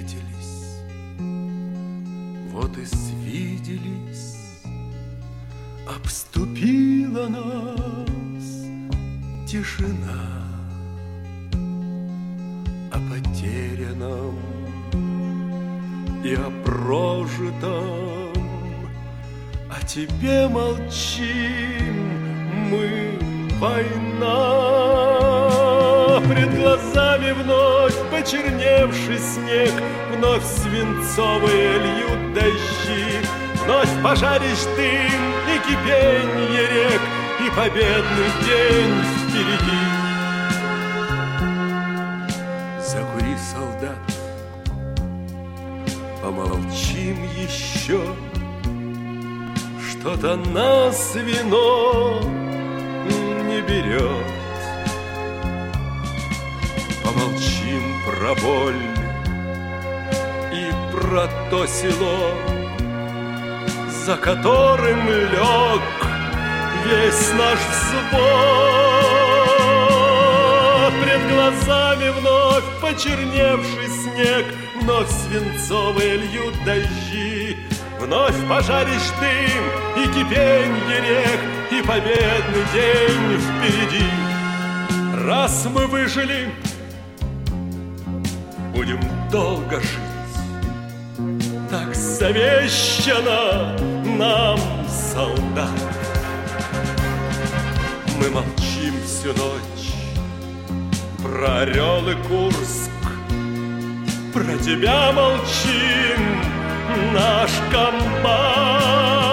встретились, вот и свиделись, обступила нас тишина о потерянном и о прожитом, о тебе молчим мы, война. Пред глазами вновь почерневший снег, вновь свинцовые льют дожди, вновь пожаришь дым и кипенье рек, и победный день впереди. Закури, солдат, помолчим еще, что-то нас вино не берет. Помолчим про боль и про то село, за которым лег весь наш взвод. Пред глазами вновь почерневший снег, вновь свинцовые льют дожди, вновь пожаришь дым и кипенье рек, и победный день впереди. Раз мы выжили, будем долго жить, так завещано нам, солдат. Мы молчим всю ночь про Орел и Курск, про тебя молчим, наш комбат.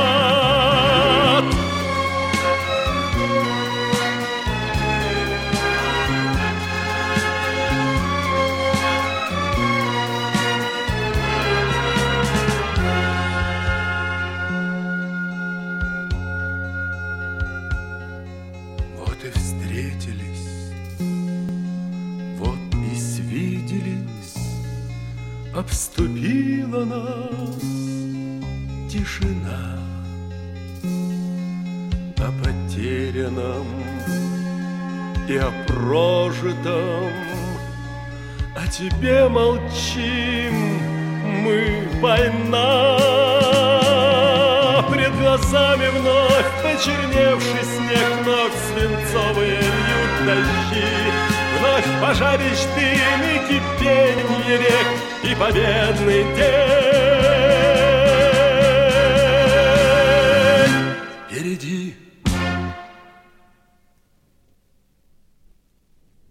Вот и встретились, вот и свиделись, обступила нас тишина о потерянном и о прожитом, о тебе молчим мы, война. Пред глазами вновь почерневший снег, вновь свинцовые льют дожди, вновь пожаришь дым и кипенье рек, и победный день